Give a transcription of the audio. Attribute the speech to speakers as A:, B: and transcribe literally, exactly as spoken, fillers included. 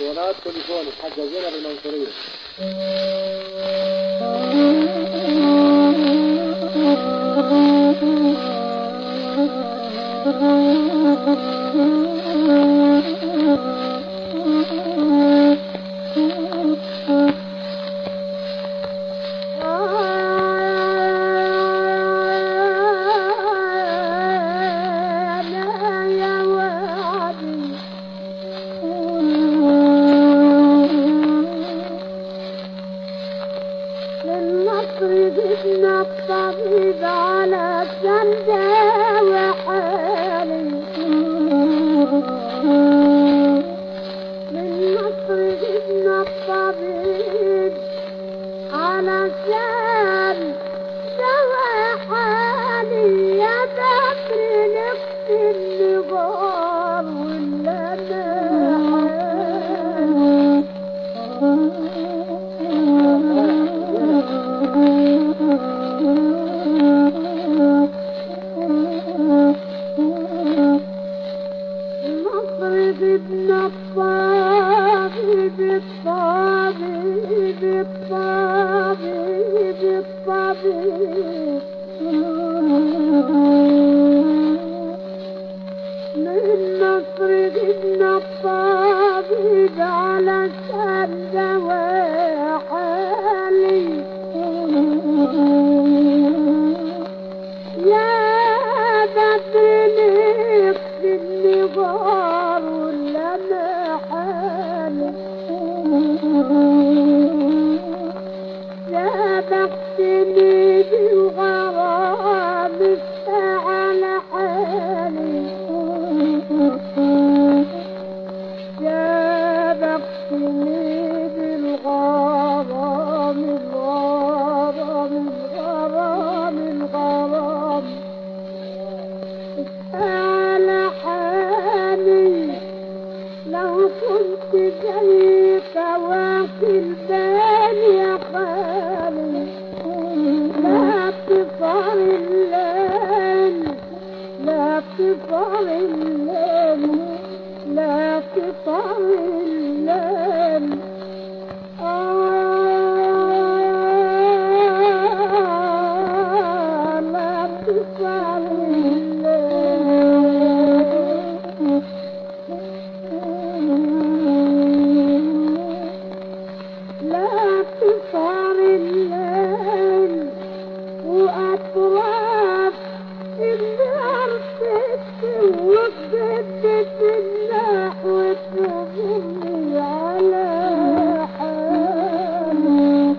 A: اسطوانات تليفون حق زينب المنصورية.
B: الطبيب على سنده وحالي من مصر جبنا الطبيب على سنده وحالي يا بكر نفس النغار ولا الطبيب الطبيب الطبيب من مصر جبنا الطبيب على سنده وحالي يا بدر نفس النغار ولا محالي يا بختني بالغرام على حالي يا بختني بالغرام الغرام الغرام الغرام على حالي لو كنت جايك واكل بالي يا خالي لا تفعل الليل لا تفعل الليل لا تفعل الليل آه لا تفعل الليل لا تفعل الليل وأطراف النار وقدت الناح وتغني على حالي